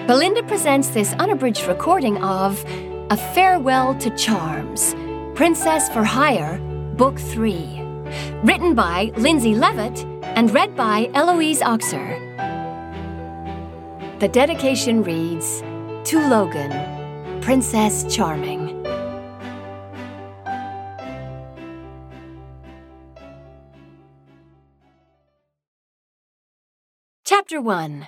Belinda presents this unabridged recording of A Farewell to Charms, Princess for Hire, Book 3, written by Lindsay Levitt and read by Eloise Oxer. The dedication reads, To Logan, Princess Charming. Chapter 1.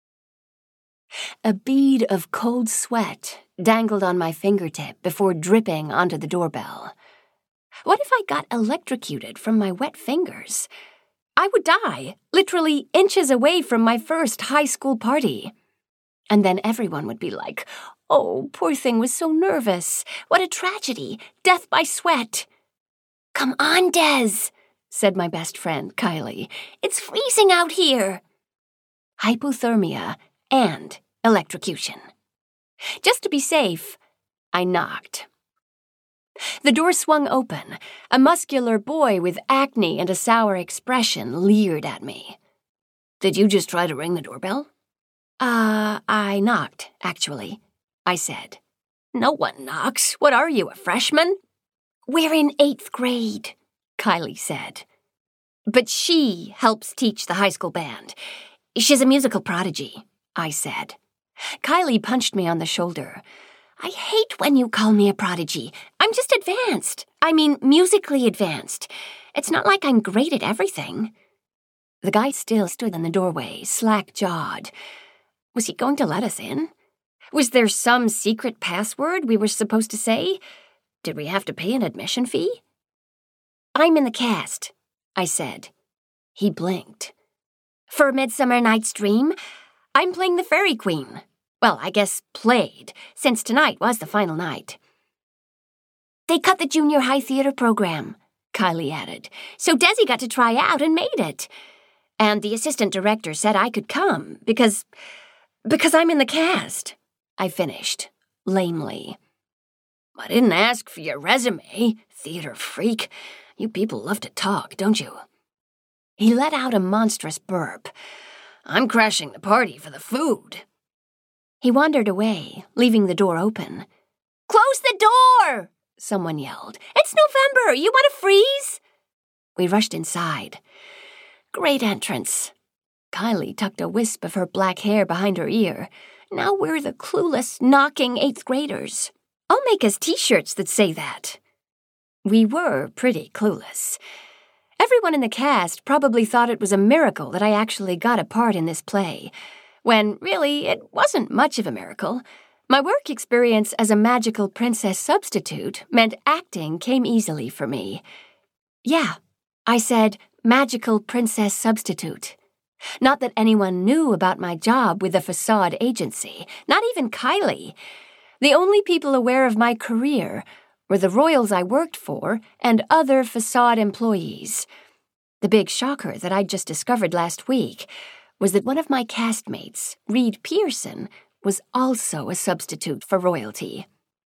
A bead of cold sweat dangled on my fingertip before dripping onto the doorbell. What if I got electrocuted from my wet fingers? I would die, literally inches away from my first high school party. And then everyone would be like, "Oh, poor thing was so nervous. What a tragedy. Death by sweat." "Come on, Des," said my best friend, Kylie. "It's freezing out here." Hypothermia and electrocution. Just to be safe, I knocked. The door swung open. A muscular boy with acne and a sour expression leered at me. "Did you just try to ring the doorbell?" I knocked, actually," I said. "No one knocks. What are you, a freshman?" "We're in 8th grade," Kylie said. "But she helps teach the high school band. She's a musical prodigy," I said. Kylie punched me on the shoulder. "I hate when you call me a prodigy. I'm just advanced. I mean, musically advanced. It's not like I'm great at everything." The guy still stood in the doorway, slack-jawed. Was he going to let us in? Was there some secret password we were supposed to say? Did we have to pay an admission fee? "I'm in the cast," I said. He blinked. "For Midsummer Night's Dream, I'm playing the Fairy Queen. Well, I guess played, since tonight was the final night." "They cut the junior high theater program," Kylie added, "so Desi got to try out and made it. And the assistant director said I could come, because I'm in the cast," I finished, lamely. "I didn't ask for your resume, theater freak. You people love to talk, don't you?" He let out a monstrous burp. "I'm crashing the party for the food." He wandered away, leaving the door open. "Close the door!" someone yelled. "It's November! You want to freeze?" We rushed inside. Great entrance. Kylie tucked a wisp of her black hair behind her ear. Now we're the clueless, knocking 8th graders. I'll make us t-shirts that say that. We were pretty clueless. Everyone in the cast probably thought it was a miracle that I actually got a part in this play, when really it wasn't much of a miracle. My work experience as a magical princess substitute meant acting came easily for me. Yeah, I said magical princess substitute. Not that anyone knew about my job with the facade agency, not even Kylie. The only people aware of my career were the royals I worked for and other facade employees. The big shocker that I'd just discovered last week was that one of my castmates, Reed Pearson, was also a substitute for royalty.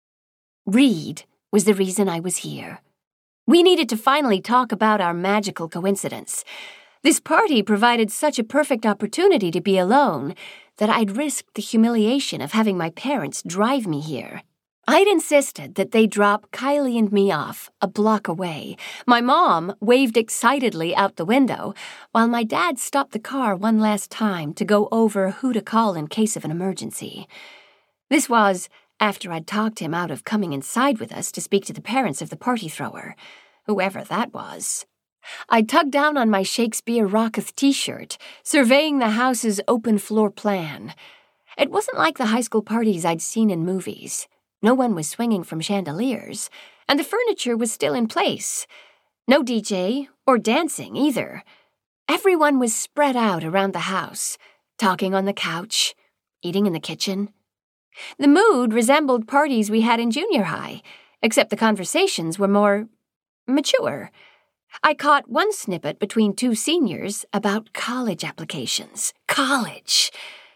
Reed was the reason I was here. We needed to finally talk about our magical coincidence. This party provided such a perfect opportunity to be alone that I'd risked the humiliation of having my parents drive me here. I'd insisted that they drop Kylie and me off a block away. My mom waved excitedly out the window, while my dad stopped the car one last time to go over who to call in case of an emergency. This was after I'd talked him out of coming inside with us to speak to the parents of the party thrower, whoever that was. I tugged down on my Shakespeare Rocketh t-shirt, surveying the house's open floor plan. It wasn't like the high school parties I'd seen in movies. No one was swinging from chandeliers, and the furniture was still in place. No DJ or dancing either. Everyone was spread out around the house, talking on the couch, eating in the kitchen. The mood resembled parties we had in junior high, except the conversations were more mature. I caught one snippet between two seniors about college applications. College!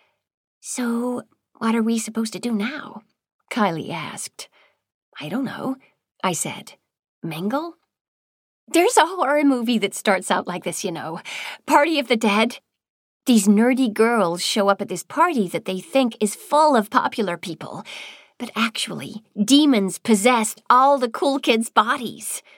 "So, what are we supposed to do now?" Kylie asked. "I don't know," I said. "Mingle?" "There's a horror movie that starts out like this, you know. Party of the Dead." These nerdy girls show up at this party that they think is full of popular people, but actually, demons possessed all the cool kids' bodies.